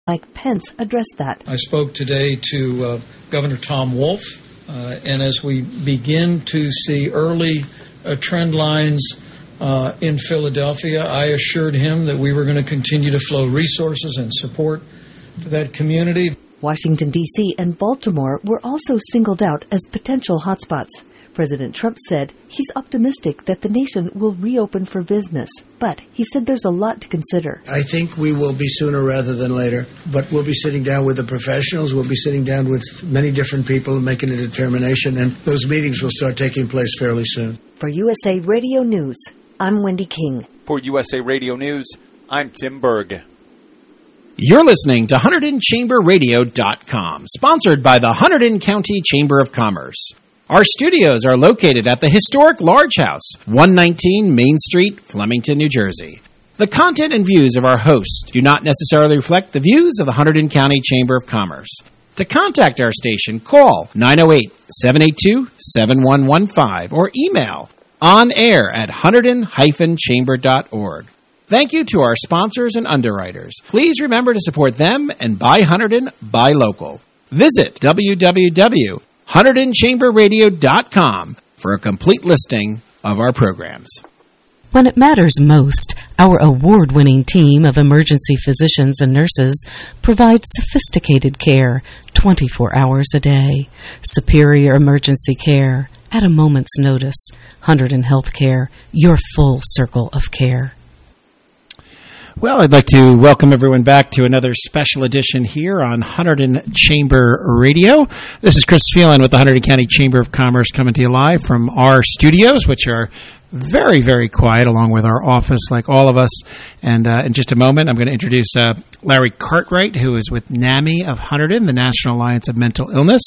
Mike Pence addressed that. I spoke today to Governor Tom Wolf, and as we begin to see early trend lines in Philadelphia, I assured him that we were going to continue to flow resources and support to that community. Washington, D.C. and Baltimore were also singled out as potential hotspots. President Trump said he's optimistic that the nation will reopen for business, but he said there's a lot to consider. I think we will be sooner rather than later, but we'll be sitting down with the professionals, we'll be sitting down with many different people making a determination, and those meetings will start taking place fairly soon. For USA Radio News, I'm Wendy King. For USA Radio News, I'm Tim Berg. You're listening to HunterdonChamberRadio.com, sponsored by the Hunterdon County Chamber of Commerce. Our studios are located at the historic Large House, 119 Main Street, Flemington, New Jersey. The content and views of our hosts do not necessarily reflect the views of the Hunterdon County Chamber of Commerce. To contact our station, call 908-782-7115 or email onair@hunterdon-chamber.org. Thank you to our sponsors and underwriters. Please remember to support them and buy Hunterdon, buy local. Visit www.HunterdonChamberRadio.com for a complete listing of our programs. When it matters most, our award-winning team of emergency physicians and nurses provides sophisticated care 24 hours a day. Superior emergency care at a moment's notice. Hunterdon Healthcare, your full circle of care. Well, I'd like to welcome everyone back to another special edition here on Hunterdon Chamber Radio. This is Chris Phelan with the Hunterdon County Chamber of Commerce coming to you live from our studios, which are very, very quiet, along with our office, like all of us. And in just a moment, I'm going to introduce Larry Cartwright, who is with NAMI of Hunterdon, the National Alliance of Mental Illness.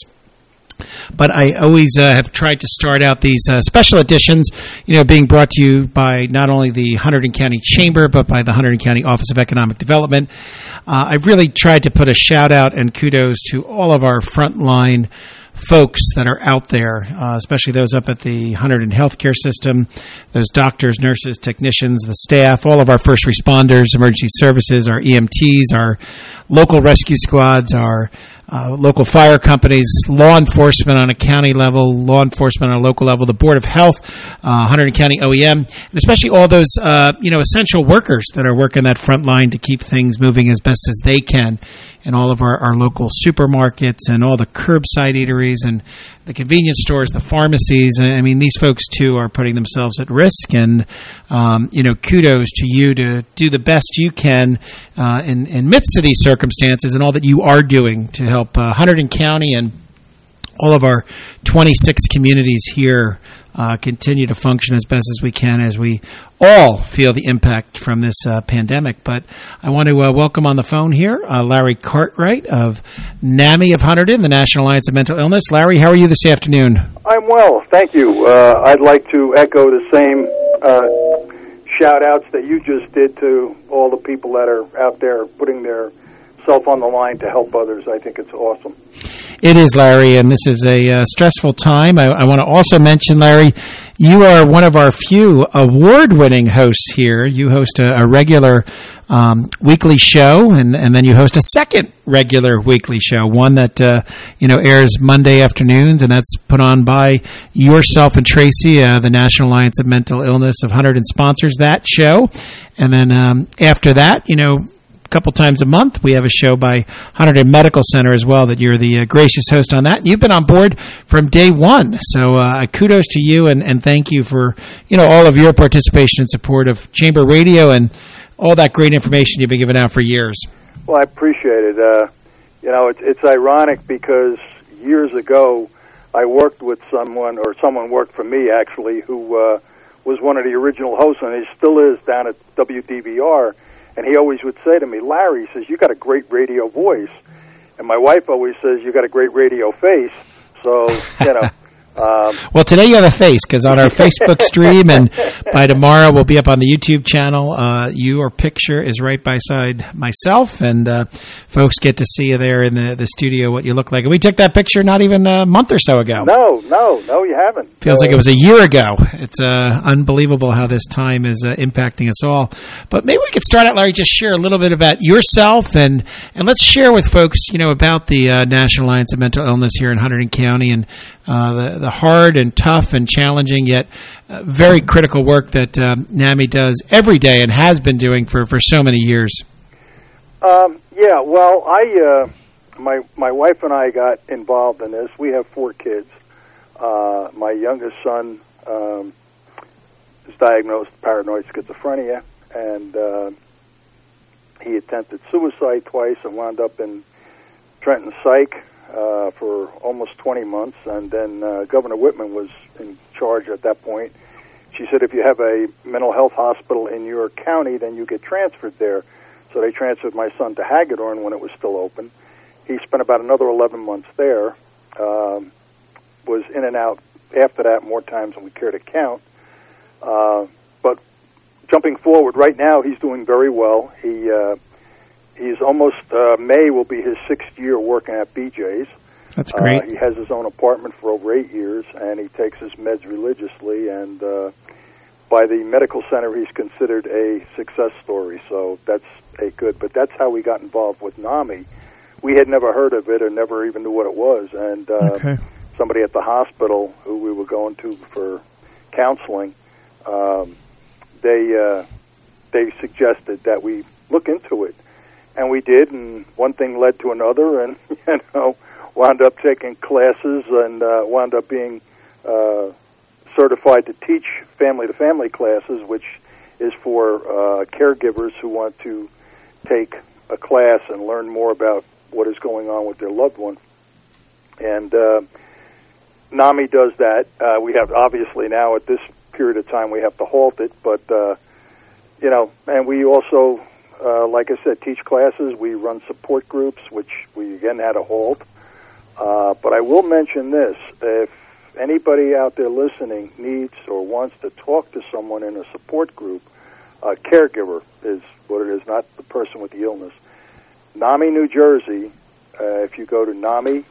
But I always have tried to start out these special editions, being brought to you by not only the Hunterdon County Chamber, but by the Hunterdon County Office of Economic Development. I've really tried to put a shout-out and kudos to all of our frontline folks that are out there, especially those up at the Hunterdon Healthcare System, those doctors, nurses, technicians, the staff, all of our first responders, emergency services, our EMTs, our local rescue squads, our local fire companies, law enforcement on a county level, law enforcement on a local level, the Board of Health, Hunterdon County OEM, and especially all those essential workers that are working that front line to keep things moving as best as they can in all of our local supermarkets and all the curbside eateries and the convenience stores, the pharmacies. I mean, these folks, too, are putting themselves at risk. And, kudos to you to do the best you can in midst of these circumstances and all that you are doing to help Hunterdon County and all of our 26 communities here continue to function as best as we can as we all feel the impact from this pandemic. But I want to welcome on the phone here Larry Cartwright of NAMI of Hunterdon, the National Alliance of Mental Illness. Larry, how are you this afternoon? I'm well, thank you. I'd like to echo the same shout-outs that you just did to all the people that are out there putting their self on the line to help others. I think it's awesome. It is, Larry, and this is a stressful time. I want to also mention, Larry, you are one of our few award-winning hosts here. You host a regular weekly show, and then you host a second regular weekly show, one that airs Monday afternoons, and that's put on by yourself and Tracy, the National Alliance of Mental Illness of Hunterdon sponsors that show. And then after that, couple times a month, we have a show by Hunterdon Medical Center as well that you're the gracious host on that. You've been on board from day one, so kudos to you and thank you for all of your participation and support of Chamber Radio and all that great information you've been giving out for years. Well, I appreciate it. It's ironic because years ago I worked with someone worked for me actually who was one of the original hosts, and he still is down at WDVR. And he always would say to me, Larry, he says, you got a great radio voice. And my wife always says, you got a great radio face. So, Well, today you have a face, because on our Facebook stream and by tomorrow we'll be up on the YouTube channel. Your picture is right beside myself, and folks get to see you there in the studio what you look like. And we took that picture not even a month or so ago. No, you haven't. Feels like it was a year ago. It's unbelievable how this time is impacting us all. But maybe we could start out, Larry, just share a little bit about yourself, and let's share with folks, about the National Alliance of Mental Illness here in Hunterdon County, and the hard and tough and challenging yet very critical work that NAMI does every day and has been doing for so many years. Yeah, well, my wife and I got involved in this. We have 4 kids. My youngest son is diagnosed with paranoid schizophrenia, and he attempted suicide twice and wound up in Trenton Psych for almost 20 months, and then Governor Whitman was in charge at that point. She said, if you have a mental health hospital in your county, then you get transferred there. So they transferred my son to Hagedorn when it was still open. He spent about another 11 months there, was in and out after that more times than we care to count. But jumping forward, right now he's doing very well. He's almost, May will be his 6th year working at BJ's. That's great. He has his own apartment for over 8 years, and he takes his meds religiously, and by the medical center, he's considered a success story, so that's a good. But that's how we got involved with NAMI. We had never heard of it or never even knew what it was, and somebody at the hospital who we were going to for counseling, they suggested that we look into it. And we did, and one thing led to another, and wound up taking classes and wound up being certified to teach family-to-family classes, which is for caregivers who want to take a class and learn more about what is going on with their loved one. And NAMI does that. We have, obviously now at this period of time, we have to halt it, but, and we also, like I said, teach classes. We run support groups, which we again had a halt. But I will mention this. If anybody out there listening needs or wants to talk to someone in a support group, caregiver is what it is, not the person with the illness. NAMI, New Jersey, if you go to NAMI,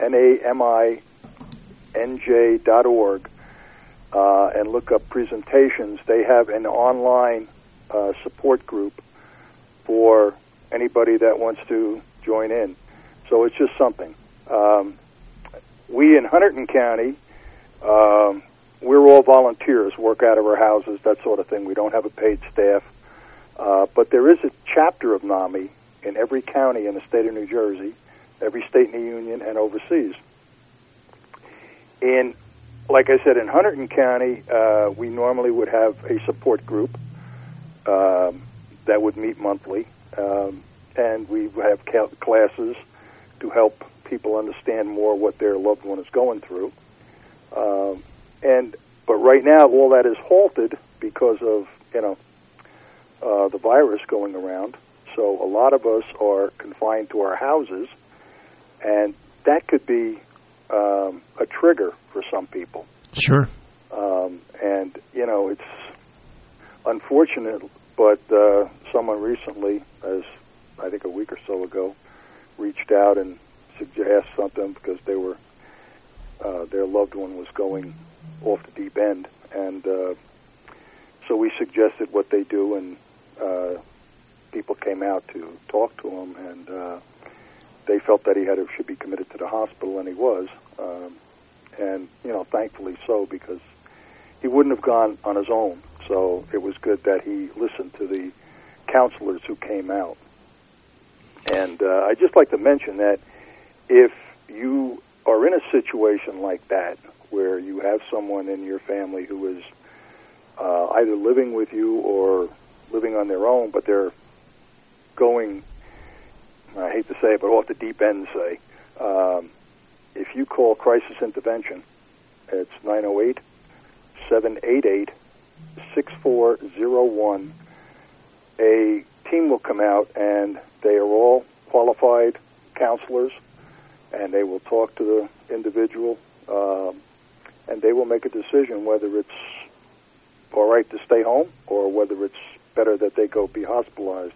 NAMINJ.org, and look up presentations, they have an online support group for anybody that wants to join in. So it's just something. We in Hunterdon County, we're all volunteers, work out of our houses, that sort of thing. We don't have a paid staff. But there is a chapter of NAMI in every county in the state of New Jersey, every state in the union, and overseas. Like I said, in Hunterdon County, we normally would have a support group that would meet monthly, and we would have classes to help people understand more what their loved one is going through. But right now, all that is halted because of the virus going around. So a lot of us are confined to our houses, and that could be a trigger for some people. Sure. And it's unfortunate, but someone recently, as I think a week or so ago, reached out and asked something because they were their loved one was going off the deep end, and so we suggested what they do, and people came out to talk to him, and they felt that he should be committed to the hospital, and he was, and thankfully so, because he wouldn't have gone on his own. So it was good that he listened to the counselors who came out. And I'd just like to mention that if you are in a situation like that, where you have someone in your family who is either living with you or living on their own, but they're going, I hate to say it, but off the deep end, say, if you call Crisis Intervention, it's 908-788-6401. A team will come out, and they are all qualified counselors, and they will talk to the individual, and they will make a decision whether it's all right to stay home or whether it's better that they go be hospitalized.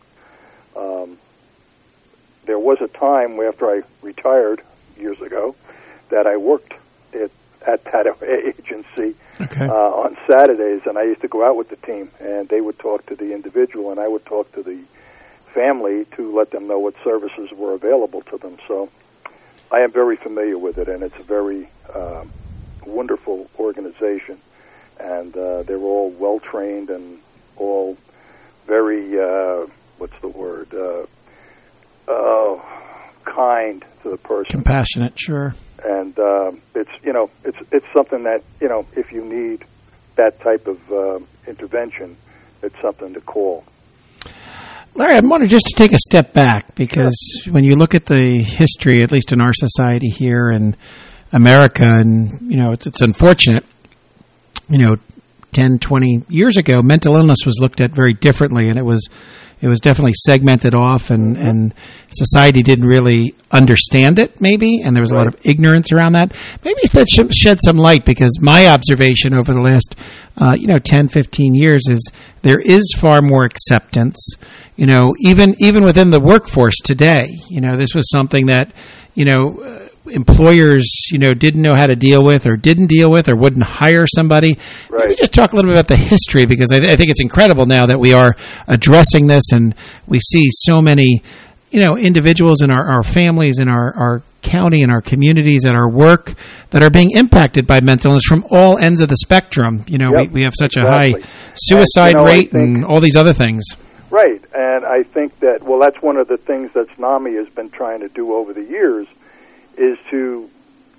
There was a time after I retired years ago that I worked at that agency on Saturdays, and I used to go out with the team, and they would talk to the individual, and I would talk to the family to let them know what services were available to them. So I am very familiar with it, and it's a very wonderful organization, and they're all well-trained and all very, kind to the person. Compassionate, sure. And it's something that, if you need that type of intervention, it's something to call. Larry, I wanted just to take a step back, because when you look at the history, at least in our society here in America, and, it's unfortunate, 10, 20 years ago, mental illness was looked at very differently, and it was definitely segmented off, and society didn't really understand it, maybe, and there was a lot of ignorance around that. Maybe shed some light, because my observation over the last 10, 15 years is there is far more acceptance, even within the workforce today. This was something that, employers, didn't know how to deal with, or didn't deal with, or wouldn't hire somebody. Right. Maybe just talk a little bit about the history, because I think it's incredible now that we are addressing this, and we see so many, individuals in our families, in our county, in our communities, at our work, that are being impacted by mental illness from all ends of the spectrum. We have such a high suicide rate and all these other things. Right, and I think that, that's one of the things that NAMI has been trying to do over the years, is to,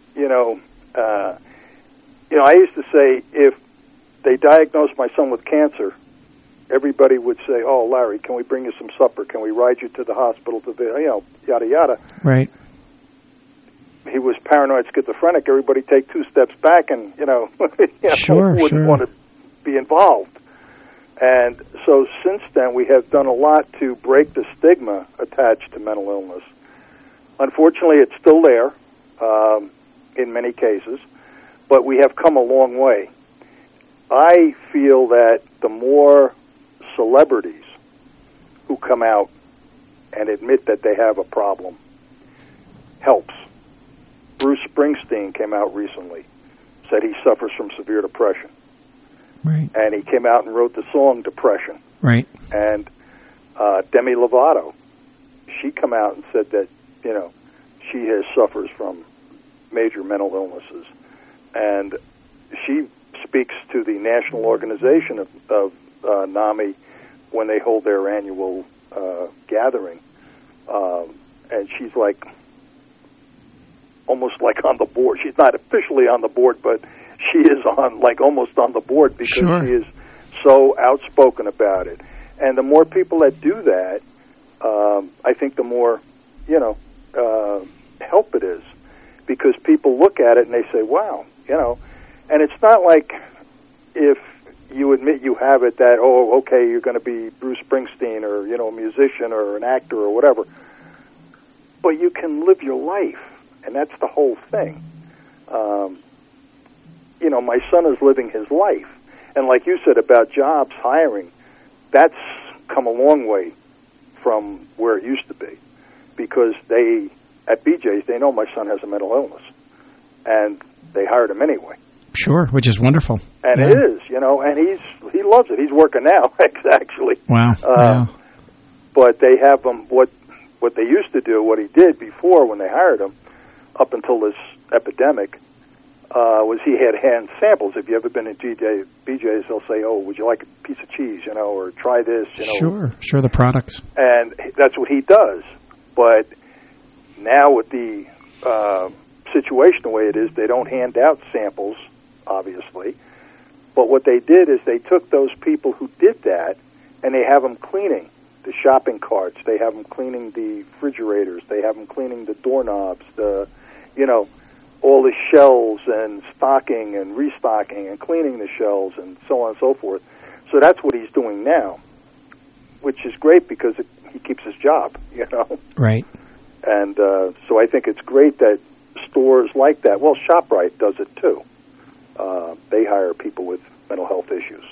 I used to say, if they diagnosed my son with cancer, everybody would say, "Oh, Larry, can we bring you some supper? Can we ride you to the hospital to the, yada yada." Right. He was paranoid schizophrenic. Everybody take 2 steps back, and wouldn't want to be involved. And so since then, we have done a lot to break the stigma attached to mental illness. Unfortunately, it's still there in many cases, but we have come a long way. I feel that the more celebrities who come out and admit that they have a problem helps. Bruce Springsteen came out recently, said he suffers from severe depression. Right. And he came out and wrote the song Depression. Right. And Demi Lovato, she come out and said that, she suffers from major mental illnesses. And she speaks to the national organization of NAMI when they hold their annual gathering. And she's almost like on the board. She's not officially on the board, but she is almost on the board, because she is so outspoken about it. And the more people that do that, I think the more, help it is, because people look at it and they say, wow, and it's not like if you admit you have it that, oh, okay, you're going to be Bruce Springsteen or, a musician or an actor or whatever, but you can live your life, and that's the whole thing. My son is living his life, and like you said about jobs, hiring, that's come a long way from where it used to be, because at BJ's, they know my son has a mental illness, and they hired him anyway. Sure, which is wonderful. And it is, and he loves it. He's working now, actually. Wow. But they have him, what they used to do, what he did before when they hired him, up until this epidemic, was he had hand samples. If you ever been at BJ's, they'll say, "Oh, would you like a piece of cheese, or try this, Sure, the products. And that's what he does. But now with the situation the way it is, they don't hand out samples, obviously. But what they did is they took those people who did that, and they have them cleaning the shopping carts. They have them cleaning the refrigerators. They have them cleaning the doorknobs, all the shelves, and stocking and restocking and cleaning the shelves and so on and so forth. So that's what he's doing now, which is great, because he keeps his job, Right. And so I think it's great that stores like that, ShopRite does it too. They hire people with mental health issues.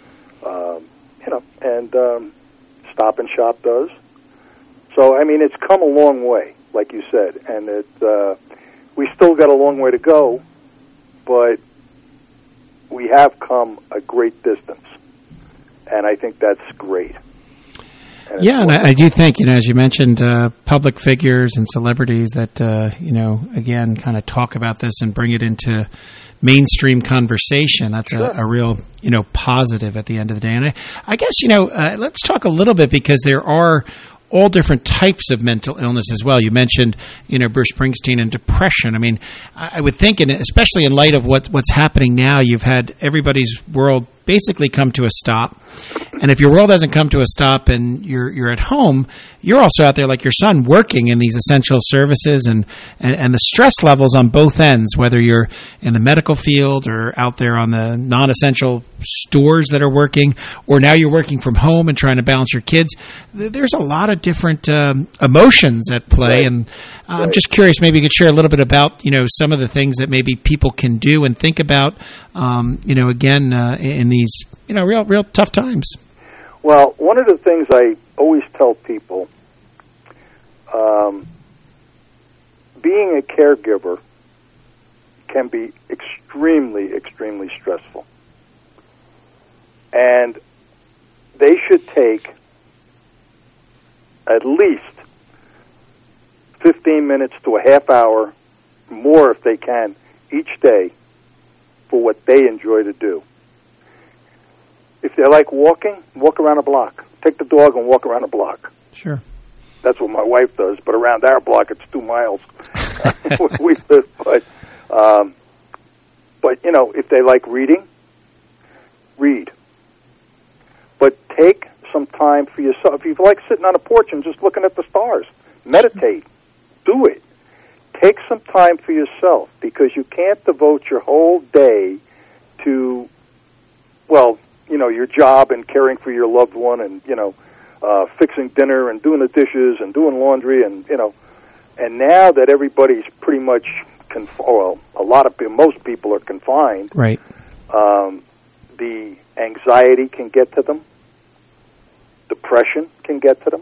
And Stop and Shop does. So, I mean, it's come a long way, like you said, and we still got a long way to go, but we have come a great distance, and I think that's great. And I do think, as you mentioned, public figures and celebrities that, again, kind of talk about this and bring it into mainstream conversation. That's a real, positive at the end of the day. And I guess, let's talk a little bit, because there are all different types of mental illness as well. You mentioned, Bruce Springsteen and depression. I mean, I would think, and especially in light of what's happening now, you've had everybody's world basically come to a stop. And if your world hasn't come to a stop and you're at home, you're also out there like your son working in these essential services, and the stress levels on both ends, whether you're in the medical field or out there on the non-essential stores that are working, or now you're working from home and trying to balance your kids. There's a lot of different emotions at play. Right. And I'm just curious, maybe you could share a little bit about, some of the things that maybe people can do and think about, in these, real tough times. Well, one of the things I always tell people, being a caregiver can be extremely, extremely stressful. And they should take at least 15 minutes to a half hour, more if they can, each day for what they enjoy to do. If they like walking, walk around a block. Take the dog and walk around a block. Sure. That's what my wife does, but around our block it's 2 miles. We live, but if they like reading, read. But take some time for yourself. If you like sitting on a porch and just looking at the stars, meditate. Do it. Take some time for yourself, because you can't devote your whole day to, your job and caring for your loved one, and fixing dinner and doing the dishes and doing laundry, and and now that everybody's pretty much most people are confined. Right. The anxiety can get to them. Depression can get to them.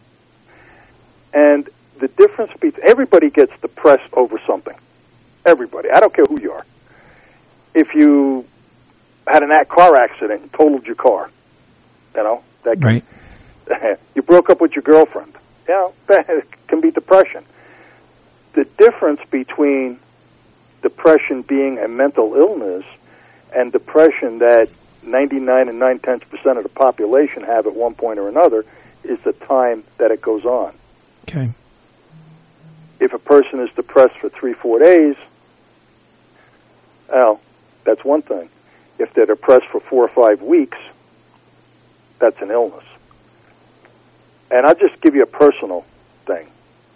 And the difference between everybody gets depressed over something. Everybody. I don't care who you are. If you had a car accident and totaled your car, that can, right. You broke up with your girlfriend, that can be depression. The difference between depression being a mental illness and depression that 99 and 9/10% of the population have at one point or another is the time that it goes on. Okay. If a person is depressed for 3-4 days, that's one thing. If they're depressed for 4 or 5 weeks, that's an illness. And I'll just give you a personal thing.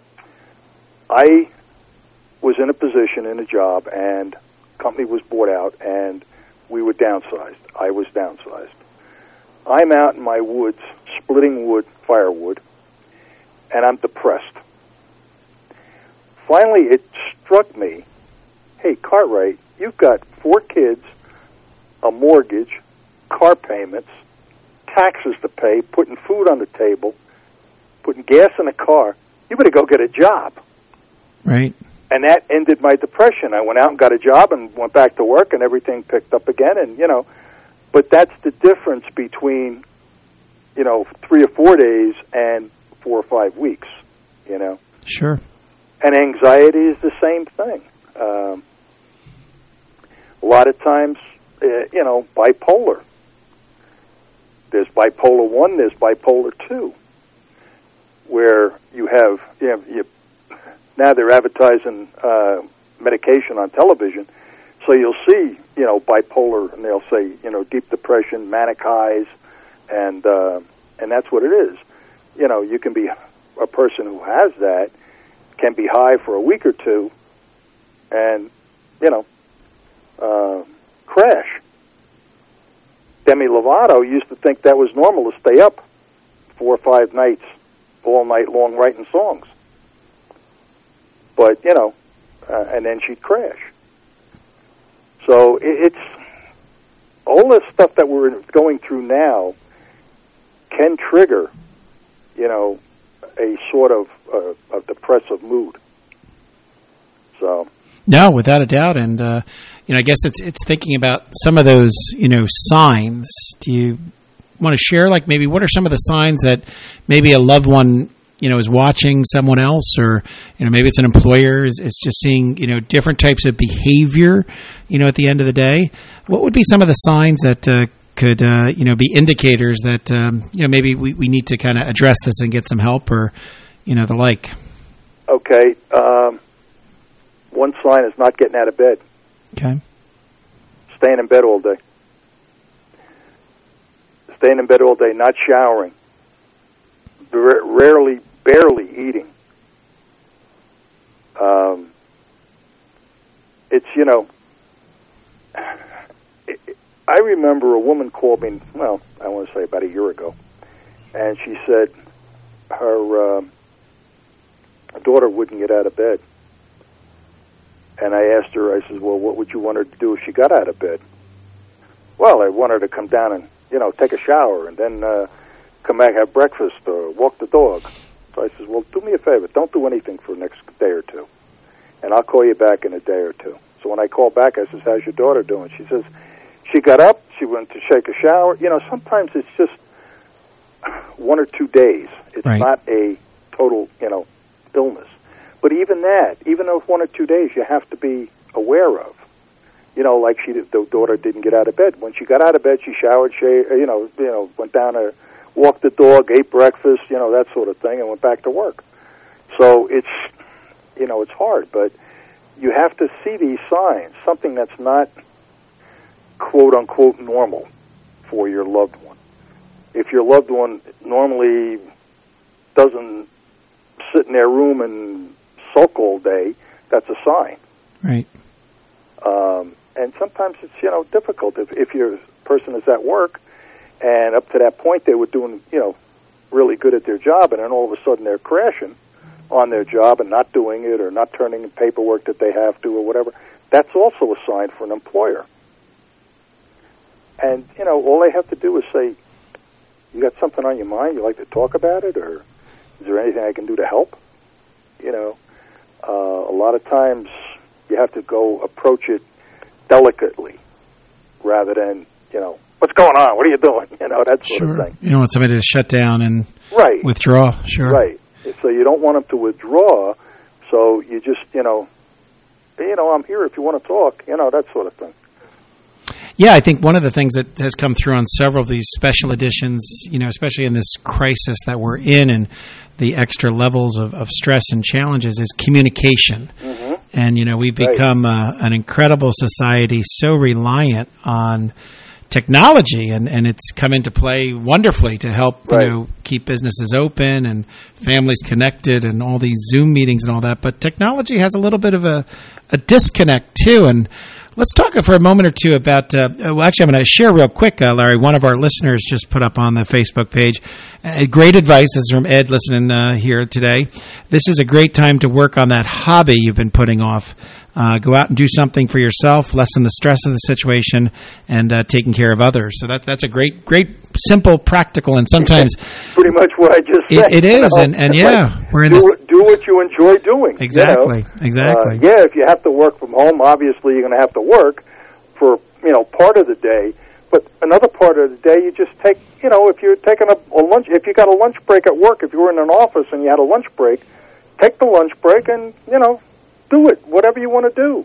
I was in a position in a job, and the company was bought out, and we were downsized. I was downsized. I'm out in my woods splitting wood, firewood, and I'm depressed. Finally, it struck me, hey, Cartwright, you've got 4 kids, a mortgage, car payments, taxes to pay, putting food on the table, putting gas in a car. You better go get a job. Right. And that ended my depression. I went out and got a job and went back to work, and everything picked up again. And, but that's the difference between, 3 or 4 days and 4 or 5 weeks, Sure. And anxiety is the same thing. A lot of times, bipolar. There's bipolar 1, there's bipolar 2, where you have now they're advertising medication on television, so you'll see, bipolar, and they'll say, deep depression, manic highs, and that's what it is. You can be a person who has that, can be high for a week or two, and, crash. Demi Lovato used to think that was normal to stay up 4 or 5 nights, all night long writing songs. But, and then she'd crash. So it's all the stuff that we're going through now can trigger, a sort of a depressive mood. So. No, without a doubt, and I guess it's thinking about some of those signs. Do you want to share, like, maybe what are some of the signs that maybe a loved one is watching someone else, or maybe it's an employer is just seeing different types of behavior at the end of the day? What would be some of the signs that could be indicators that maybe we need to kind of address this and get some help, or the like? Okay. One sign is not getting out of bed. Okay. Staying in bed all day. Staying in bed all day, not showering. Barely eating. I remember a woman called me, I want to say about a year ago, and she said her daughter wouldn't get out of bed. And I asked her, I said, well, what would you want her to do if she got out of bed? Well, I want her to come down and, take a shower and then come back, have breakfast, or walk the dog. So I said, well, do me a favor. Don't do anything for the next day or two. And I'll call you back in a day or two. So when I called back, I says, how's your daughter doing? She says, she got up, she went to shake a shower. Sometimes it's just 1 or 2 days. It's right. Not a total, illness. But even that, even though 1 or 2 days, you have to be aware of. Like the daughter didn't get out of bed. When she got out of bed, she showered, went down to walk the dog, ate breakfast, that sort of thing, and went back to work. So it's hard, but you have to see these signs, something that's not quote unquote normal for your loved one. If your loved one normally doesn't sit in their room and sulk all day, that's a sign. Right. And sometimes it's, difficult if your person is at work and up to that point they were doing, really good at their job, and then all of a sudden they're crashing on their job and not doing it or not turning in paperwork that they have to or whatever. That's also a sign for an employer. And, all they have to do is say, you got something on your mind, you like to talk about it, or is there anything I can do to help? A lot of times you have to go approach it delicately rather than, what's going on? What are you doing? That sort of thing. You don't want somebody to shut down and withdraw. Sure. Right. So you don't want them to withdraw, so you just, I'm here if you want to talk, that sort of thing. Yeah, I think one of the things that has come through on several of these special editions, especially in this crisis that we're in and the extra levels of stress and challenges, is communication. Mm-hmm. And, we've become an incredible society, so reliant on technology, and it's come into play wonderfully to help keep businesses open and families connected and all these Zoom meetings and all that. But technology has a little bit of a disconnect too. And let's talk for a moment or two about, actually I'm going to share real quick, Larry, one of our listeners just put up on the Facebook page. Great advice. This is from Ed listening here today. This is a great time to work on that hobby you've been putting off. Go out and do something for yourself, lessen the stress of the situation, and taking care of others. So that's a great, simple, practical, and sometimes pretty much what I just said. It is, and we're in this. Do what you enjoy doing. Exactly. If you have to work from home, obviously you're going to have to work for part of the day. But another part of the day, you just take, if you're taking a lunch, if you got a lunch break at work, if you were in an office and you had a lunch break, take the lunch break and do it, whatever you want to do,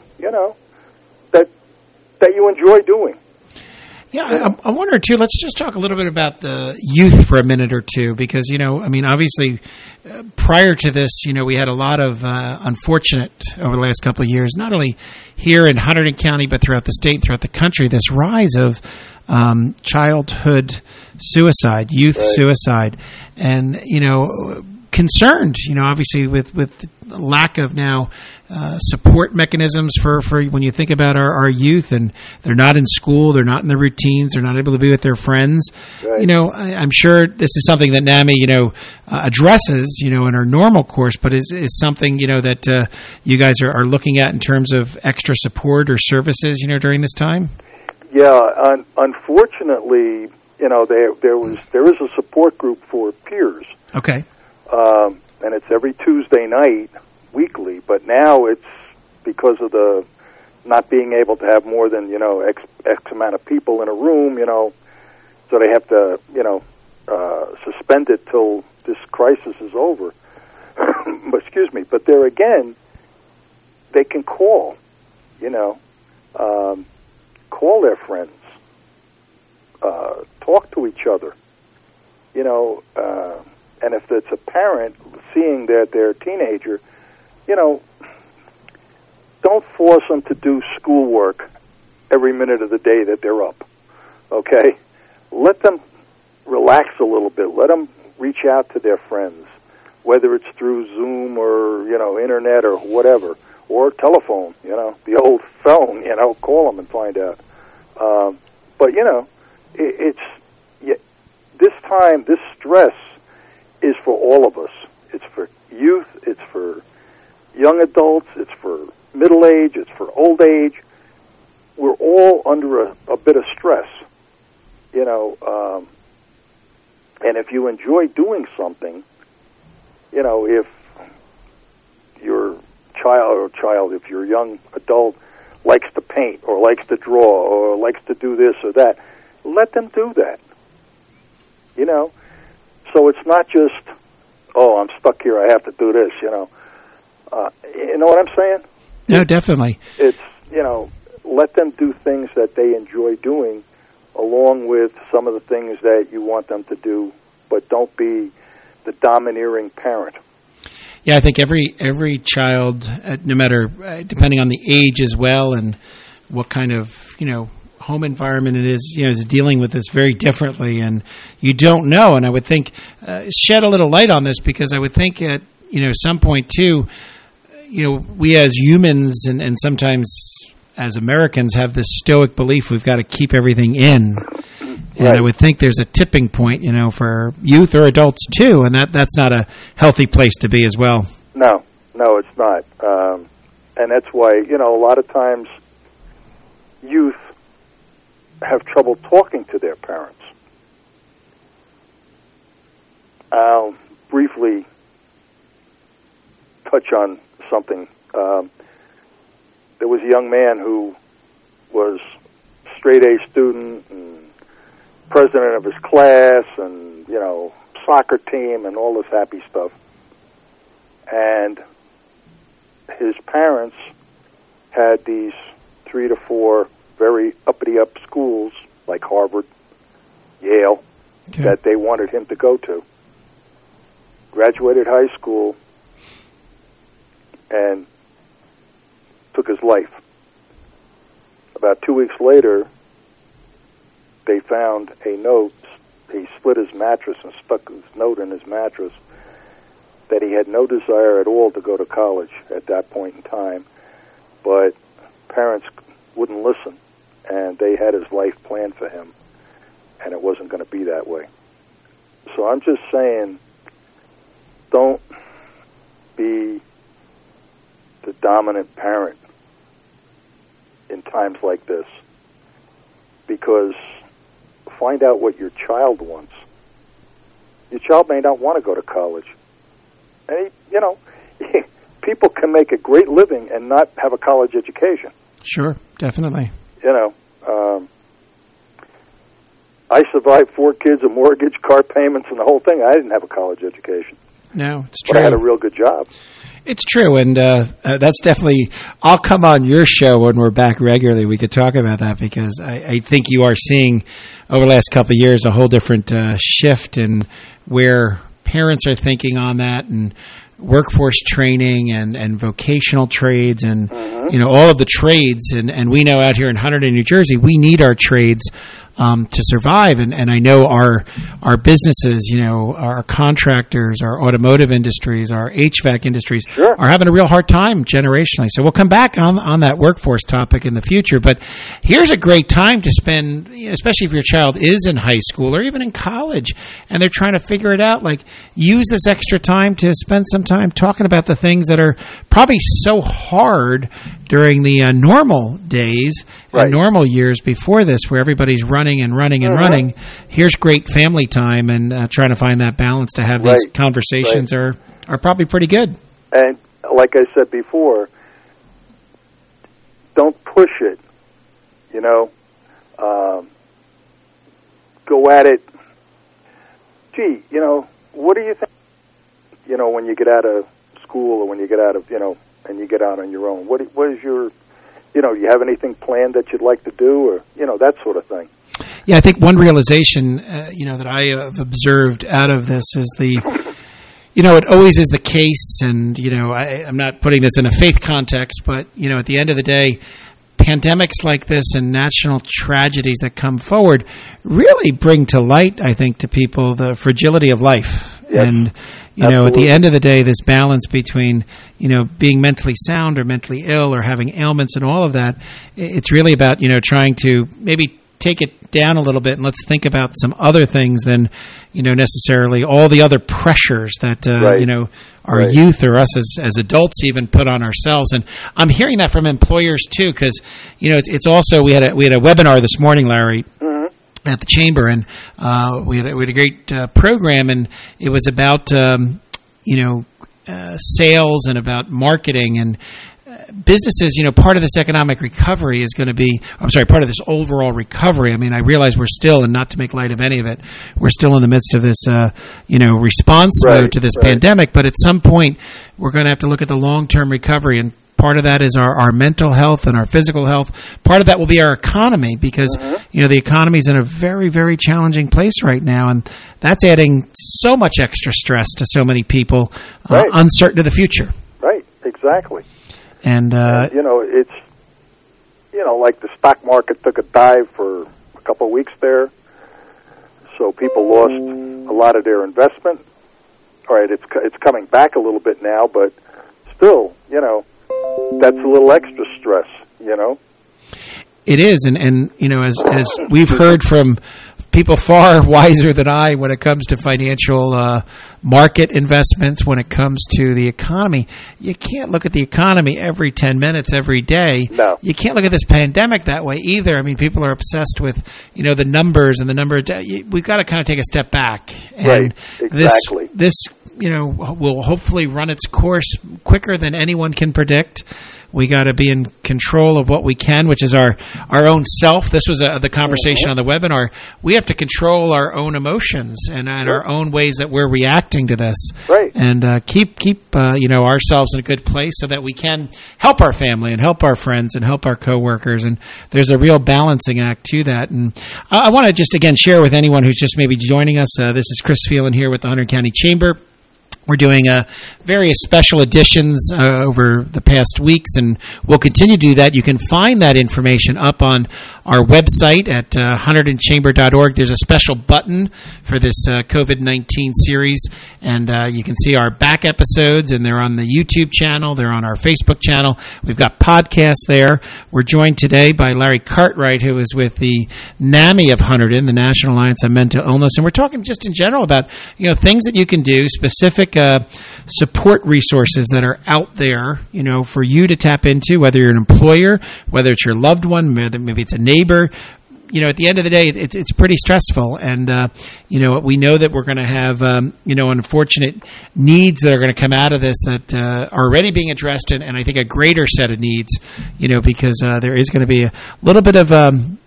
that you enjoy doing. Yeah, I wonder, too, let's just talk a little bit about the youth for a minute or two, because, obviously, prior to this, we had a lot of unfortunate, over the last couple of years, not only here in Hunterdon County, but throughout the state and throughout the country, this rise of childhood suicide, youth suicide. And, concerned, obviously with the lack of now support mechanisms for when you think about our youth, and they're not in school, they're not in their routines, they're not able to be with their friends. Right. I'm sure this is something that NAMI, addresses, in our normal course, but is something, that you guys are looking at in terms of extra support or services, during this time? Yeah, unfortunately, there is a support group for peers. Okay. And it's every Tuesday night, weekly, but now it's because of the not being able to have more than, X amount of people in a room, so they have to, suspend it till this crisis is over. Excuse me. But there again, they can call, call their friends, talk to each other, and if it's a parent seeing that their teenager, don't force them to do schoolwork every minute of the day that they're up, okay? Let them relax a little bit. Let them reach out to their friends, whether it's through Zoom or, internet or whatever, or telephone, the old phone, call them and find out. But, this time, this stress is for all of us. It's for youth, it's for young adults, it's for middle age, it's for old age. We're all under a bit of stress, and if you enjoy doing something, if your child, if your young adult likes to paint or likes to draw or likes to do this or that, let them do that, So it's not just, I'm stuck here, I have to do this, you know what I'm saying? No, definitely. It's, let them do things that they enjoy doing along with some of the things that you want them to do, but don't be the domineering parent. Yeah, I think every child, no matter, depending on the age as well and what kind of, home environment it is dealing with this very differently, and you don't know. And I would think shed a little light on this, because I would think at some point too, we as humans and sometimes as Americans have this stoic belief we've got to keep everything in. And right. I would think there's a tipping point, for youth or adults too, and that's not a healthy place to be as well. No, it's not. And that's why, a lot of times youth have trouble talking to their parents. I'll briefly touch on something. There was a young man who was straight A student and president of his class and, soccer team and all this happy stuff. And his parents had these 3 to 4 very uppity-up schools like Harvard, Yale, okay, that they wanted him to go to. Graduated high school and took his life. About 2 weeks later, they found a note. He split his mattress and stuck his note in his mattress that he had no desire at all to go to college at that point in time, but parents wouldn't listen, and they had his life planned for him, and it wasn't going to be that way. So I'm just saying, don't be the dominant parent in times like this, because find out what your child wants. Your child may not want to go to college. And, people can make a great living and not have a college education. Sure, definitely. I survived 4 kids, a mortgage, car payments, and the whole thing. I didn't have a college education. No, it's true. But I had a real good job. It's true, and that's definitely... I'll come on your show when we're back regularly. We could talk about that, because I think you are seeing, over the last couple of years, a whole different shift in where parents are thinking on that, and workforce training and vocational trades and, all of the trades. And we know out here in Hunterdon, New Jersey, we need our trades to survive. And I know our businesses, our contractors, our automotive industries, our HVAC industries are having a real hard time generationally. So we'll come back on that workforce topic in the future. But here's a great time to spend, especially if your child is in high school or even in college and they're trying to figure it out. Like, use this extra time to spend some time talking about the things that are probably so hard during the normal days and normal years before this, where everybody's running and running and running. Here's great family time, and trying to find that balance to have these conversations are probably pretty good. And like I said before, don't push it, go at it. Gee, what do you think, when you get out of school or when you get out of, and you get out on your own? What is your, you have anything planned that you'd like to do, or, that sort of thing? Yeah, I think one realization, that I have observed out of this is it always is the case, and, I'm not putting this in a faith context, but, at the end of the day, pandemics like this and national tragedies that come forward really bring to light, I think, to people the fragility of life. Yes, and, at the end of the day, this balance between, being mentally sound or mentally ill or having ailments and all of that, it's really about, trying to maybe take it down a little bit and let's think about some other things than, necessarily all the other pressures that, our youth or us as adults even put on ourselves. And I'm hearing that from employers too, because, it's also, we had a webinar this morning, Larry, at the Chamber, and we had a great program, and it was about sales and about marketing and businesses. Part of this economic recovery is going to be, part of this overall recovery. I mean, I realize we're still, and not to make light of any of it, we're still in the midst of this response mode to this pandemic, but at some point we're going to have to look at the long-term recovery, and part of that is our mental health and our physical health. Part of that will be our economy, because the economy is in a very, very challenging place right now, and that's adding so much extra stress to so many people, uncertain of the future. Right, exactly. And it's like the stock market took a dive for a couple of weeks there, so people lost a lot of their investment. All right, it's coming back a little bit now, but still, that's a little extra stress, It is, and as we've heard from people far wiser than I when it comes to financial market investments, when it comes to the economy, you can't look at the economy every 10 minutes, every day. No. You can't look at this pandemic that way either. I mean, people are obsessed with, the numbers and the number of we've got to kind of take a step back. And exactly. This will hopefully run its course quicker than anyone can predict. We got to be in control of what we can, which is our own self. This was the conversation on the webinar. We have to control our own emotions and our own ways that we're reacting to this. Right. And keep ourselves in a good place so that we can help our family and help our friends and help our coworkers. And there's a real balancing act to that. And I want to just again share with anyone who's just maybe joining us. This is Chris Phelan here with the Hunterdon County Chamber. We're doing various special editions over the past weeks, and we'll continue to do that. You can find that information up on our website at HunterdonChamber.org. There's a special button for this COVID-19 series, and you can see our back episodes, and they're on the YouTube channel. They're on our Facebook channel. We've got podcasts there. We're joined today by Larry Cartwright, who is with the NAMI of Hunterdon, the National Alliance on Mental Illness, and we're talking just in general about things that you can do, specific support resources that are out there, for you to tap into, whether you're an employer, whether it's your loved one, maybe it's a neighbor. At the end of the day, it's pretty stressful. And, we know that we're going to have, unfortunate needs that are going to come out of this that are already being addressed, and I think a greater set of needs, because there is going to be a little bit of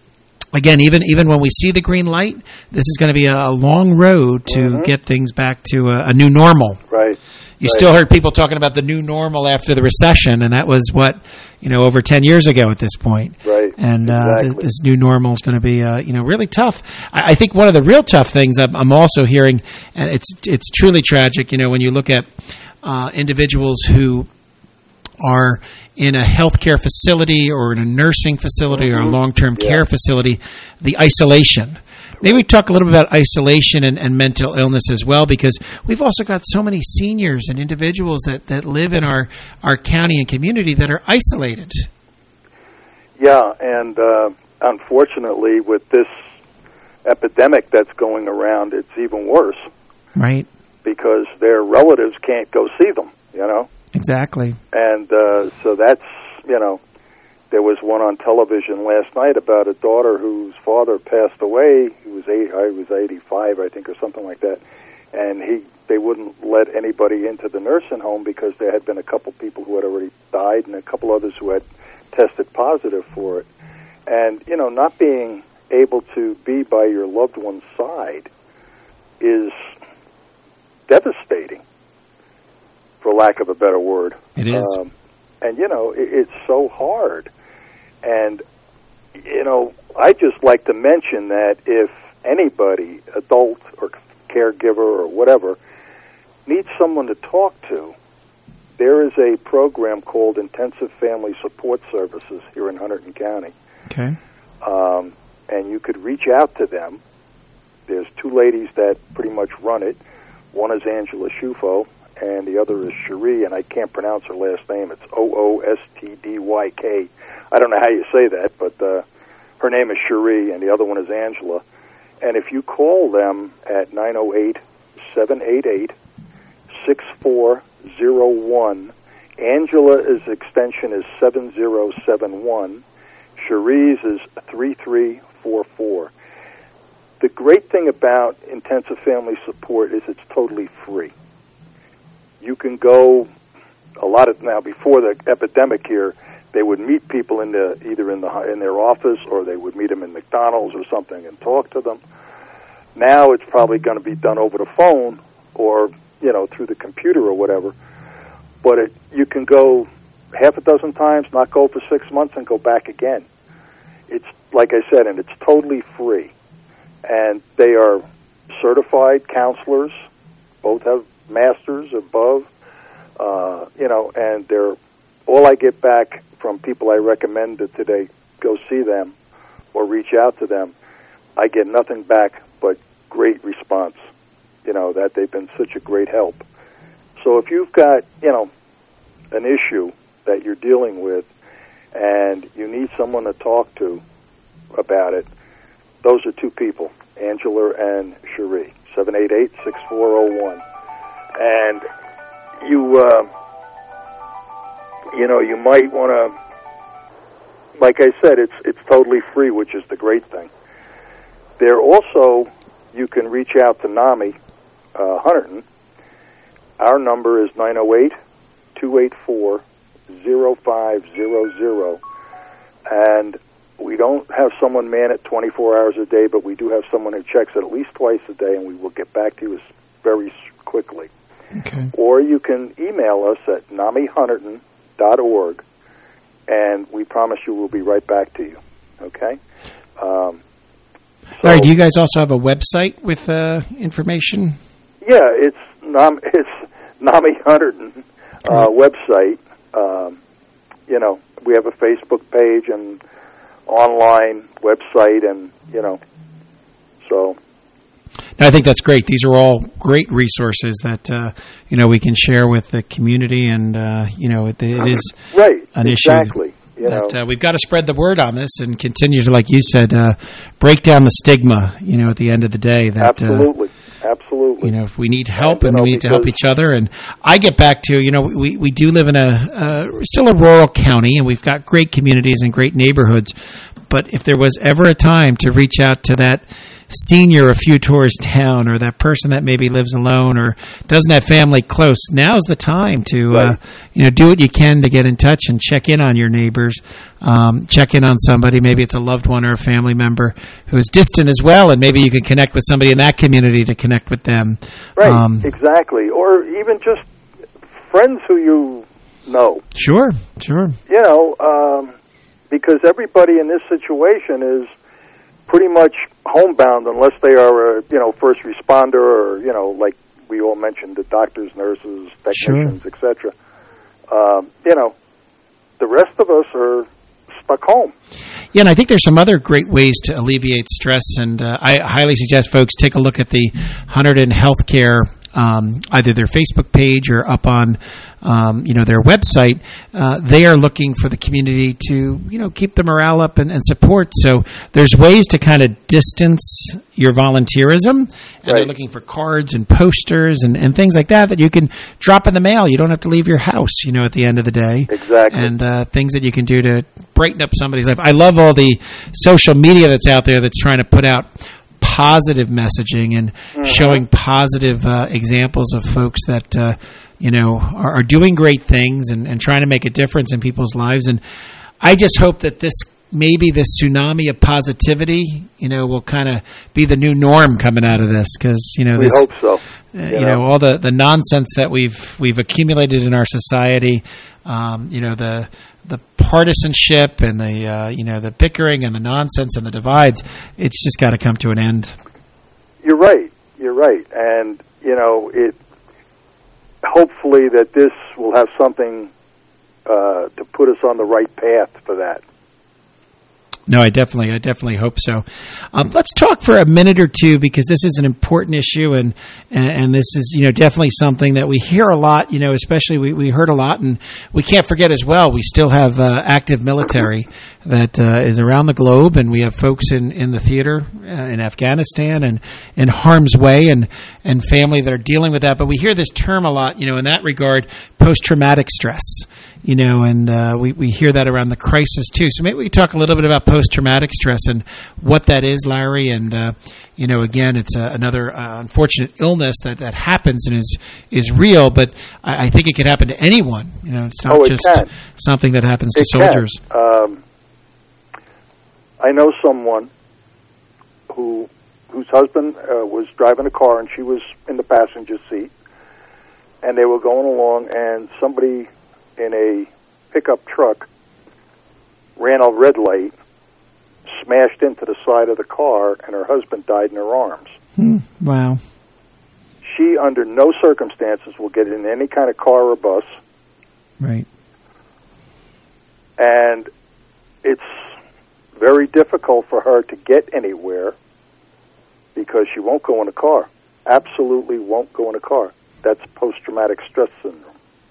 again, even when we see the green light, this is going to be a long road to get things back to a new normal. Right. You still heard people talking about the new normal after the recession, and that was over 10 years ago at this point. Right. And this new normal is going to be really tough. I think one of the real tough things I'm also hearing, and it's truly tragic. When you look at individuals who are in a healthcare facility or in a nursing facility or a long-term care facility, the isolation. Maybe we talk a little bit about isolation and mental illness as well, because we've also got so many seniors and individuals that live in our county and community that are isolated. Yeah, and unfortunately, with this epidemic that's going around, it's even worse. Right. Because their relatives can't go see them, you know? Exactly. And so that's, you know, there was one on television last night about a daughter whose father passed away. He was 85, I think, or something like that. And they wouldn't let anybody into the nursing home because there had been a couple people who had already died and a couple others who had tested positive for it. And, you know, not being able to be by your loved one's side is devastating, for lack of a better word. It is. And, you know, it's so hard. And, you know, I just like to mention that if anybody, adult or caregiver or whatever, needs someone to talk to, there is a program called Intensive Family Support Services here in Hunterdon County. Okay. And you could reach out to them. There's two ladies that pretty much run it. One is Angela Shufo, and the other is Cherie, and I can't pronounce her last name. It's Oostdyk. I don't know how you say that, but her name is Cherie, and the other one is Angela. And if you call them at 908-788-6401, Angela's extension is 7071. Cherie's is 3344. The great thing about intensive family support is it's totally free. You can go now before the epidemic here, they would meet people either in their office, or they would meet them in McDonald's or something and talk to them. Now it's probably going to be done over the phone or, you know, through the computer or whatever. But you can go half a dozen times, not go for 6 months, and go back again. It's, like I said, and it's totally free. And they are certified counselors, both have masters above, you know, and all I get back from people I recommend that today go see them or reach out to them, I get nothing back but great response, you know, that they've been such a great help. So if you've got, you know, an issue that you're dealing with and you need someone to talk to about it, those are two people, Angela and Cherie, 788-6401. And you know, you might want to, like I said, it's totally free, which is the great thing. There also, you can reach out to NAMI Hunterdon. Our number is 908-284-0500. And we don't have someone man it 24 hours a day, but we do have someone who checks it at least twice a day, and we will get back to you very quickly. Okay. Or you can email us at namihunterdon.org, and we promise you we'll be right back to you. Okay? Larry, do you guys also have a website with information? Yeah, it's NAMI Hunterdon website. You know, we have a Facebook page and online website, and, you know, so. I think that's great. These are all great resources that, you know, we can share with the community, and, you know, it is right, an exactly. issue that we've got to spread the word on this and continue to, like you said, break down the stigma, you know, at the end of the day. That, Absolutely. You know, if we need help and we need to help each other. And I get back to, you know, we do live in still a rural county, and we've got great communities and great neighborhoods. But if there was ever a time to reach out to that senior a few tours down, or that person that maybe lives alone or doesn't have family close, now's the time to you know, do what you can to get in touch and check in on your neighbors, check in on somebody. Maybe it's a loved one or a family member who is distant as well, and maybe you can connect with somebody in that community to connect with them. Right, exactly. Or even just friends who you know. Sure. You know, because everybody in this situation is pretty much homebound unless they are a, you know, first responder, or, you know, like we all mentioned, the doctors, nurses, technicians, etc. You know, the rest of us are stuck home. Yeah, and I think there's some other great ways to alleviate stress, and I highly suggest folks take a look at the Hunterdon Healthcare, either their Facebook page or up on their website. They are looking for the community to keep the morale up and support. So there's ways to kind of distance your volunteerism, and they're looking for cards and posters and things like that you can drop in the mail. You don't have to leave your house, at the end of the day. Exactly. And things that you can do to brighten up somebody's life. I love all the social media that's out there that's trying to put out positive messaging and showing positive examples of folks that are doing great things and trying to make a difference in people's lives. And I just hope that this tsunami of positivity, will kind of be the new norm coming out of this, because we hope so. All the nonsense that we've accumulated in our society, the partisanship and the bickering and the nonsense and the divides, it's just got to come to an end. You're right, and it. Hopefully that this will have something to put us on the right path for that. No, I definitely hope so. Let's talk for a minute or two, because this is an important issue, and this is definitely something that we hear a lot. Especially we heard a lot, and we can't forget as well. We still have active military that is around the globe, and we have folks in the theater in Afghanistan and in harm's way, and family that are dealing with that. But we hear this term a lot, in that regard, post-traumatic stress. And we hear that around the crisis too. So maybe we can talk a little bit about post-traumatic stress and what that is, Larry. And again, it's another unfortunate illness that happens and is real. But I think it can happen to anyone. It's not just something that happens to soldiers. I know someone whose husband was driving a car and she was in the passenger seat, and they were going along, and somebody in a pickup truck ran a red light, smashed into the side of the car, and her husband died in her arms. Wow. She, under no circumstances, will get in any kind of car or bus. Right. And it's very difficult for her to get anywhere because she won't go in a car. Absolutely won't go in a car. That's post-traumatic stress syndrome.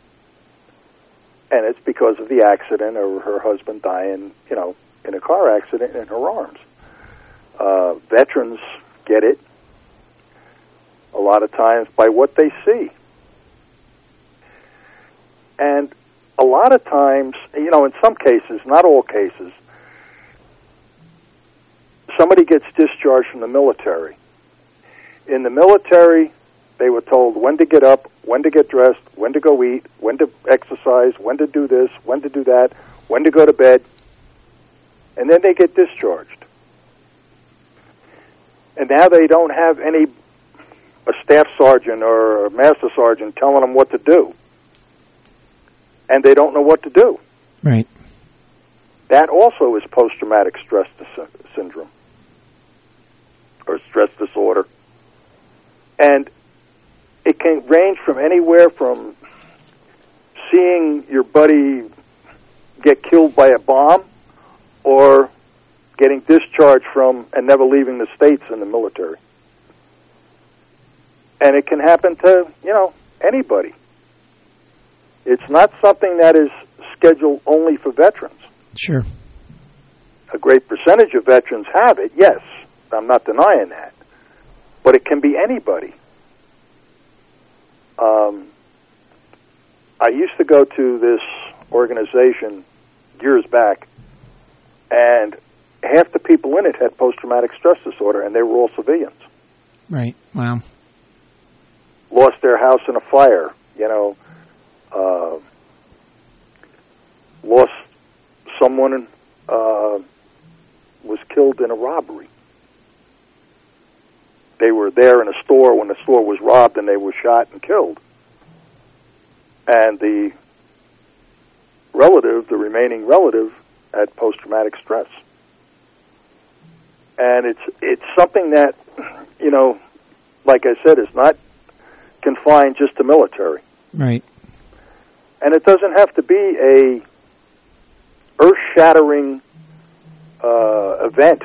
And it's because of the accident or her husband dying, in a car accident in her arms. Veterans get it a lot of times by what they see. And a lot of times, in some cases, not all cases, somebody gets discharged from the military. In the military, they were told when to get up, when to get dressed, when to go eat, when to exercise, when to do this, when to do that, when to go to bed, and then they get discharged. And now they don't have a staff sergeant or a master sergeant telling them what to do. And they don't know what to do. Right. That also is post-traumatic stress syndrome or stress disorder. And it can range from anywhere from seeing your buddy get killed by a bomb or getting discharged from and never leaving the States in the military. And it can happen to, anybody. It's not something that is scheduled only for veterans. Sure. A great percentage of veterans have it, yes. I'm not denying that. But it can be anybody. I used to go to this organization years back, and half the people in it had post-traumatic stress disorder, and they were all civilians. Right. Wow. Lost their house in a fire, lost someone, was killed in a robbery. They were there in a store when the store was robbed, and they were shot and killed. And the remaining relative, had post-traumatic stress. And it's something that, like I said, is not confined just to military. Right. And it doesn't have to be a earth-shattering event.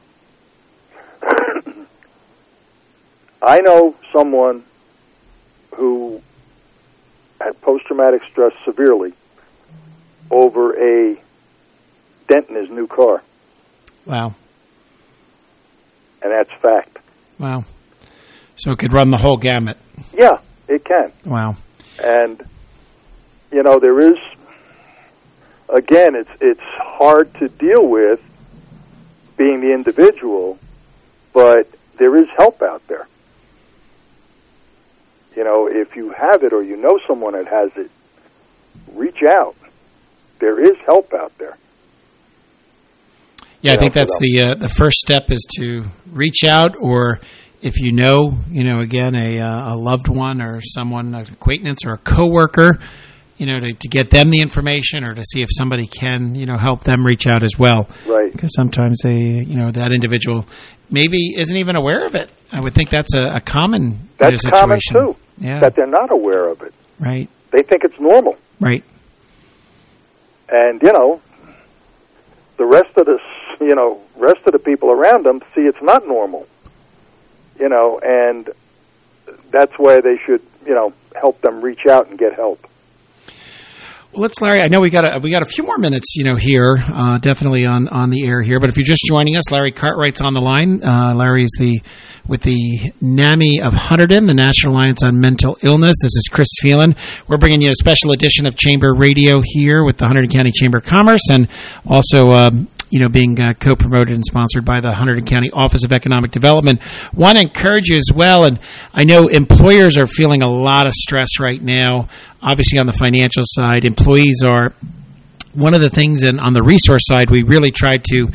I know someone who had post-traumatic stress severely over a dent in his new car. Wow. And that's fact. Wow. So it could run the whole gamut. Yeah, it can. Wow. And, you know, there is, again, it's hard to deal with being the individual, but there is help out there. You know, if you have it or you know someone that has it, reach out. There is help out there. Yeah, I think that's the first step is to reach out, or if you know, again, a loved one or someone, an acquaintance or a coworker, to get them the information, or to see if somebody can, help them reach out as well. Right. Because sometimes that individual maybe isn't even aware of it. I would think that's a common situation. That's common too. Yeah. That they're not aware of it. Right. They think it's normal. Right. And, the rest of the people around them see it's not normal. And that's why they should, help them reach out and get help. Well, Larry, I know we got a few more minutes, here, definitely on the air here. But if you're just joining us, Larry Cartwright's on the line. Larry's with the NAMI of Hunterdon, the National Alliance on Mental Illness. This is Chris Phelan. We're bringing you a special edition of Chamber Radio here with the Hunterdon County Chamber of Commerce, and also being co-promoted and sponsored by the Hunterdon County Office of Economic Development. Want to encourage you as well, and I know employers are feeling a lot of stress right now, obviously on the financial side. Employees are. One of the things on the resource side we really tried to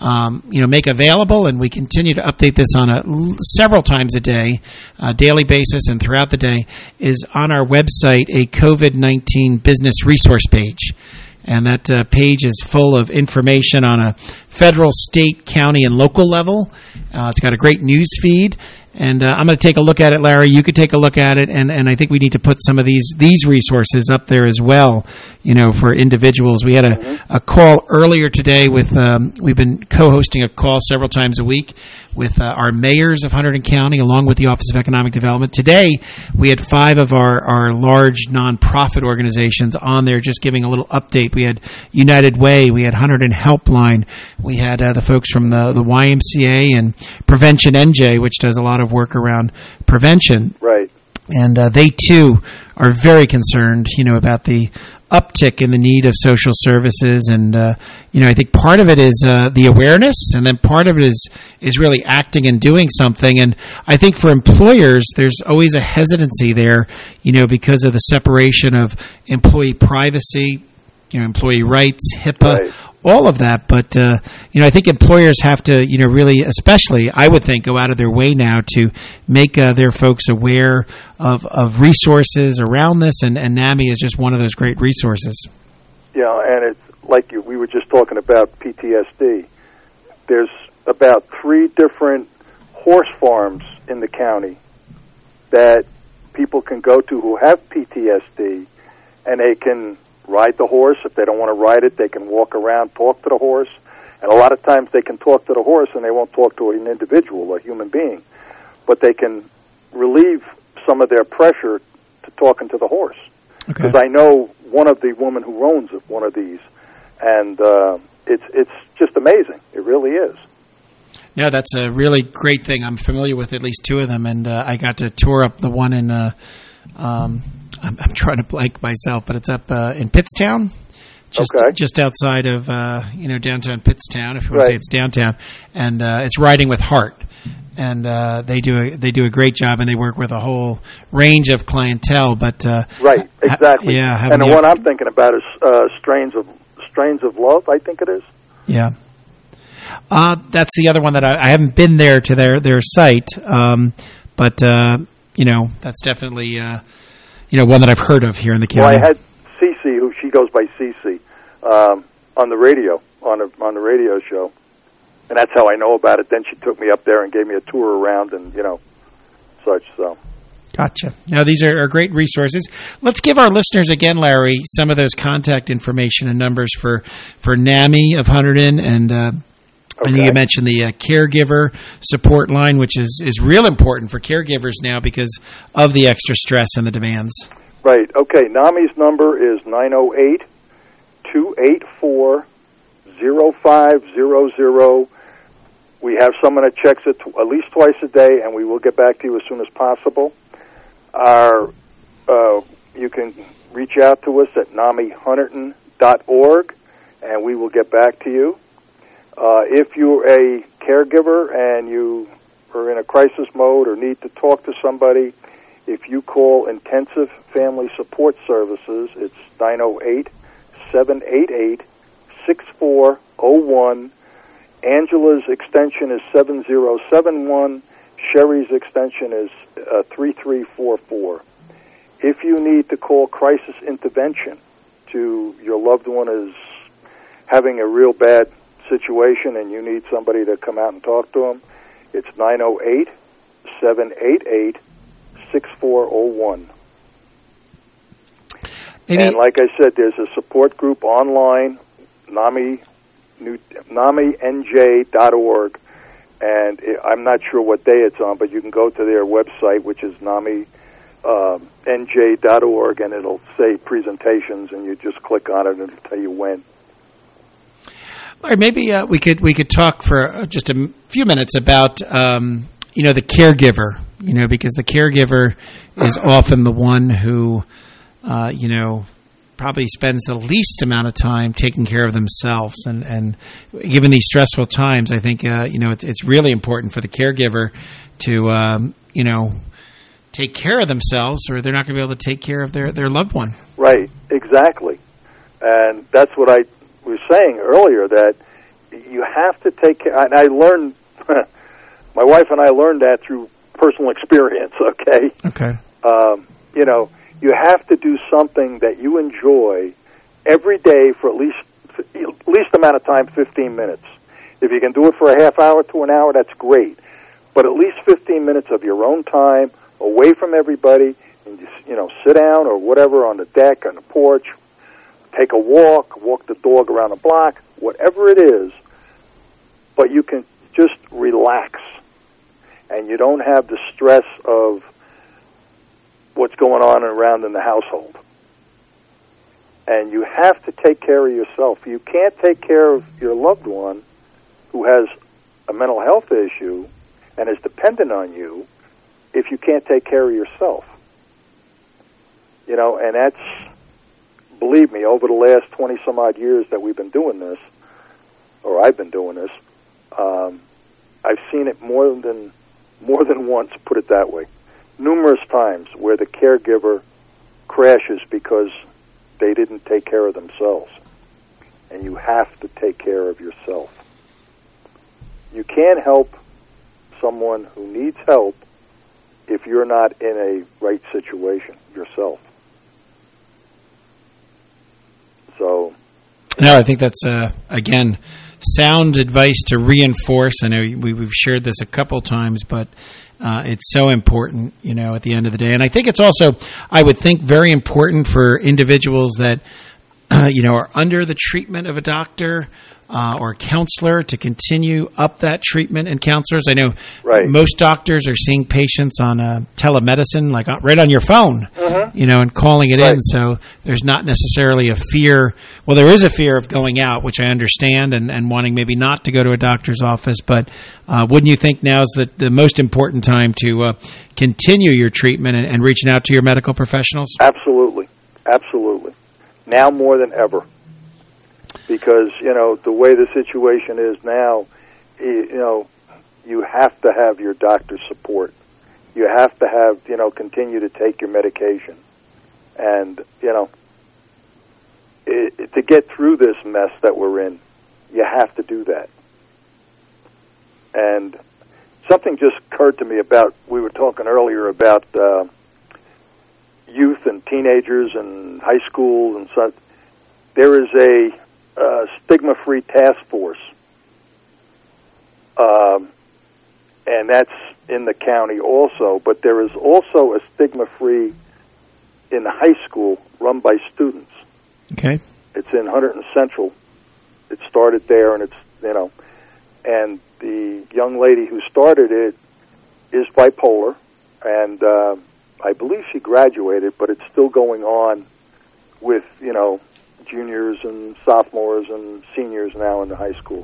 make available, and we continue to update this on several times a day, daily basis and throughout the day, is on our website a COVID-19 business resource page. And that page is full of information on a federal, state, county, and local level. It's got a great news feed. And I'm going to take a look at it, Larry. You could take a look at it, and I think we need to put some of these resources up there as well, for individuals. We had a call earlier today with, we've been co-hosting a call several times a week with our mayors of Hunterdon County, along with the Office of Economic Development. Today, we had 5 of our large nonprofit organizations on there just giving a little update. We had United Way, we had Hunterdon Helpline, we had the folks from the YMCA and Prevention NJ, which does a lot of work around prevention. Right. And they, too, are very concerned, about the uptick in the need of social services. And, I think part of it is the awareness, and then part of it is really acting and doing something. And I think for employers, there's always a hesitancy there, because of the separation of employee privacy, employee rights, HIPAA, right, all of that. But, I think employers have to, really, especially, I would think, go out of their way now to make their folks aware of resources around this, and NAMI is just one of those great resources. Yeah, and it's like we were just talking about PTSD. There's about 3 different horse farms in the county that people can go to who have PTSD, and they can ride the horse. If they don't want to ride it, they can walk around, talk to the horse. And a lot of times they can talk to the horse and they won't talk to an individual, a human being. But they can relieve some of their pressure to talking to the horse. Because I know one of the women who owns one of these, and it's just amazing. It really is. Yeah, that's a really great thing. I'm familiar with at least 2 of them, and I got to tour up the one in I'm trying to blank myself, but it's up in Pittstown, just outside of downtown Pittstown, if you want to say it's downtown, and it's Riding with Heart, and they do a great job, and they work with a whole range of clientele. But right, exactly. And the one I'm thinking about is Strains of Love, I think it is. Yeah. That's the other one that I haven't been there to their site, but that's definitely. One that I've heard of here in the county. Well, I had Cece, who she goes by Cece, on the radio, on the radio show, and that's how I know about it. Then she took me up there and gave me a tour around and such. So Gotcha. Now, these are great resources. Let's give our listeners again, Larry, some of those contact information and numbers for NAMI of Hunterdon, and I know you mentioned the caregiver support line, which is real important for caregivers now because of the extra stress and the demands. Right. Okay. NAMI's number is 908-284-0500. We have someone that checks it at least twice a day, and we will get back to you as soon as possible. You can reach out to us at NAMIHunterdon.org, and we will get back to you. If you're a caregiver and you are in a crisis mode or need to talk to somebody, if you call Intensive Family Support Services, it's 908-788-6401. Angela's extension is 7071. Sherry's extension is 3344. If you need to call crisis intervention to your loved one is having a real bad situation and you need somebody to come out and talk to them, it's 908-788-6401. And like I said, there's a support group online, NAMINJ.org, and I'm not sure what day it's on, but you can go to their website, which is NAMINJ.org, and it'll say presentations, and you just click on it and it'll tell you when. Or maybe we could talk for just a few minutes about the caregiver, because the caregiver is often the one who probably spends the least amount of time taking care of themselves, and given these stressful times, I think it's really important for the caregiver to take care of themselves, or they're not going to be able to take care of their loved one. Right, exactly, and that's what I was saying earlier, that you have to take care. And I learned, my wife and I learned that through personal experience. Okay. You have to do something that you enjoy every day for at least amount of time, 15 minutes. If you can do it for a half hour to an hour, that's great. But at least 15 minutes of your own time, away from everybody, and just, sit down or whatever on the deck, on the porch, take a walk the dog around the block, whatever it is, but you can just relax, and you don't have the stress of what's going on around in the household. And you have to take care of yourself. You can't take care of your loved one who has a mental health issue and is dependent on you if you can't take care of yourself. And that's, believe me, over the last 20-some-odd years that we've been doing this, or I've been doing this, I've seen it more than once, put it that way. Numerous times where the caregiver crashes because they didn't take care of themselves. And you have to take care of yourself. You can't help someone who needs help if you're not in a right situation yourself. So, no, I think that's, again, sound advice to reinforce. I know we've shared this a couple times, but it's so important, at the end of the day. And I think it's also, I would think, very important for individuals that, are under the treatment of a doctor or a counselor to continue up that treatment and counselors. I know most doctors are seeing patients on telemedicine, like right on your phone, and calling it in. So there's not necessarily a fear. Well, there is a fear of going out, which I understand, and wanting maybe not to go to a doctor's office. But wouldn't you think now is the most important time to continue your treatment and reaching out to your medical professionals? Absolutely. Absolutely. Now more than ever. Because, the way the situation is now, you have to have your doctor's support. You have to have, continue to take your medication. And, to get through this mess that we're in, you have to do that. And something just occurred to me we were talking earlier about youth and teenagers and high school and such. There is a stigma-free task force, and that's in the county also, but there is also a stigma-free in the high school run by students. Okay. It's in Hunterdon Central. It started there, and and the young lady who started it is bipolar, and I believe she graduated, but it's still going on with, juniors and sophomores and seniors now in the high school.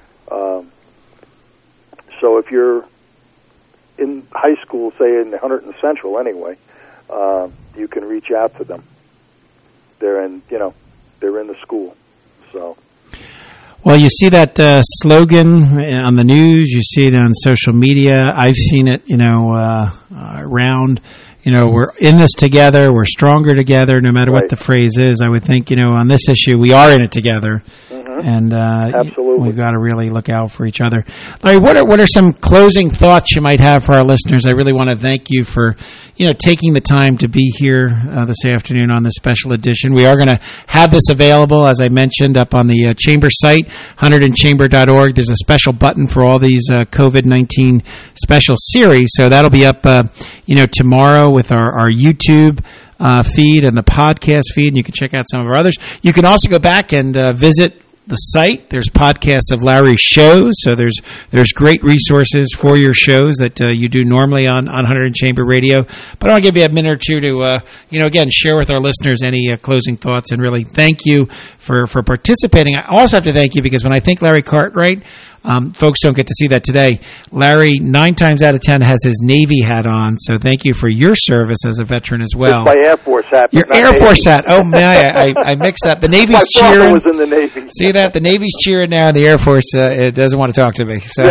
So if you're in high school, say in Hunterdon Central anyway, you can reach out to them. They're in the school. So. Well, you see that slogan on the news. You see it on social media. I've seen it, around. We're in this together. We're stronger together, no matter what the phrase is. I would think, on this issue, we are in it together. And absolutely, we've got to really look out for each other. Larry, what are some closing thoughts you might have for our listeners? I really want to thank you for taking the time to be here this afternoon on this special edition. We are going to have this available, as I mentioned, up on the Chamber site, HunterdonChamber.org. There's a special button for all these COVID-19 special series, so that'll be up tomorrow with our YouTube feed and the podcast feed, and you can check out some of our others. You can also go back and visit the site. There's podcasts of Larry's shows, so there's great resources for your shows that you do normally on Hunterdon Chamber Radio. But I want to give you a minute or two to, again, share with our listeners any closing thoughts, and really thank you for participating. I also have to thank you because when I think Larry Cartwright, folks don't get to see that today. Larry, 9 times out of 10, has his Navy hat on, so thank you for your service as a veteran as well. It's my Air Force hat. Your Air Force hat. Oh, man, I mixed up. The Navy's my cheering. father was in the Navy. See that? The Navy's cheering now, and the Air Force it doesn't want to talk to me. So.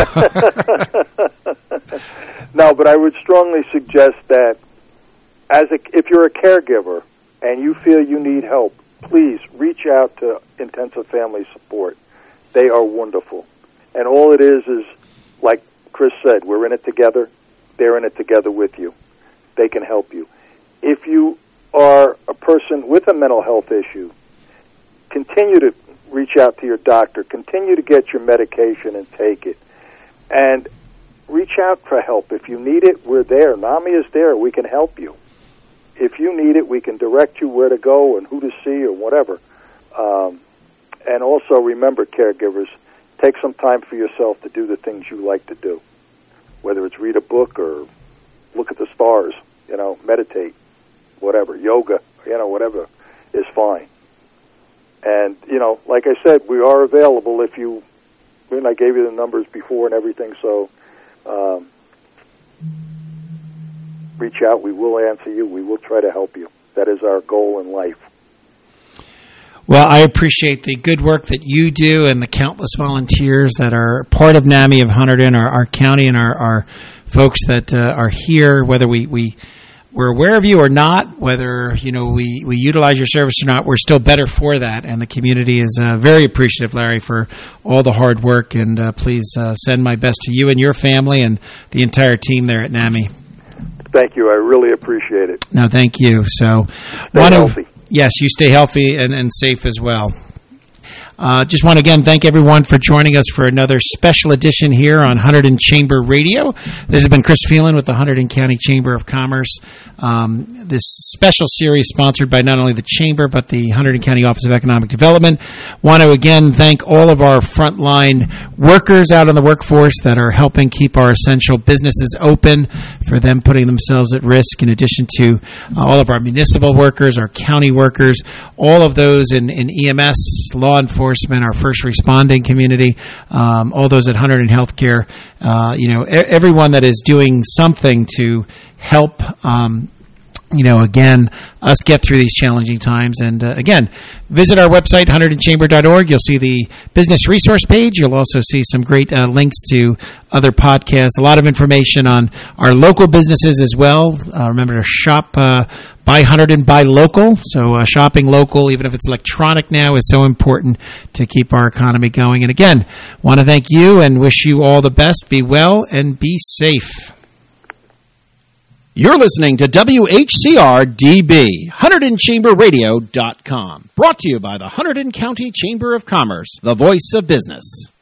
No, but I would strongly suggest that if you're a caregiver and you feel you need help, please reach out to Intensive Family Support. They are wonderful. And all it is, like Chris said, we're in it together. They're in it together with you. They can help you. If you are a person with a mental health issue, continue to reach out to your doctor. Continue to get your medication and take it. And reach out for help. If you need it, we're there. NAMI is there. We can help you. If you need it, we can direct you where to go and who to see or whatever. And also remember, caregivers, take some time for yourself to do the things you like to do, whether it's read a book or look at the stars, meditate, whatever, yoga, whatever is fine. And, like I said, we are available if you, I gave you the numbers before and everything, so reach out. We will answer you. We will try to help you. That is our goal in life. Well, I appreciate the good work that you do and the countless volunteers that are part of NAMI of Hunterdon, our county, and our folks that are here, whether we're aware of you or not, whether we utilize your service or not, we're still better for that. And the community is very appreciative, Larry, for all the hard work. And please send my best to you and your family and the entire team there at NAMI. Thank you. I really appreciate it. No, thank you. So, stay healthy. Yes, you stay healthy and safe as well. Just want to again thank everyone for joining us for another special edition here on Hunterdon Chamber Radio. This has been Chris Phelan with the Hunterdon County Chamber of Commerce. This special series sponsored by not only the Chamber but the Hunterdon County Office of Economic Development. Want to again thank all of our frontline workers out in the workforce that are helping keep our essential businesses open, for them putting themselves at risk, in addition to all of our municipal workers, our county workers, all of those in EMS, law enforcement, our first responding community, all those at Hunterdon Healthcare, everyone that is doing something to help, again, us get through these challenging times. And again, visit our website, HunterdonChamber.org. You'll see the business resource page. You'll also see some great links to other podcasts, a lot of information on our local businesses as well. Remember to shop Buy Hunterdon, buy local. So shopping local, even if it's electronic now, is so important to keep our economy going. And again, want to thank you and wish you all the best. Be well and be safe. You're listening to WHCR-DB, HunterdonChamberRadio.com. Brought to you by the Hunterdon County Chamber of Commerce, the voice of business.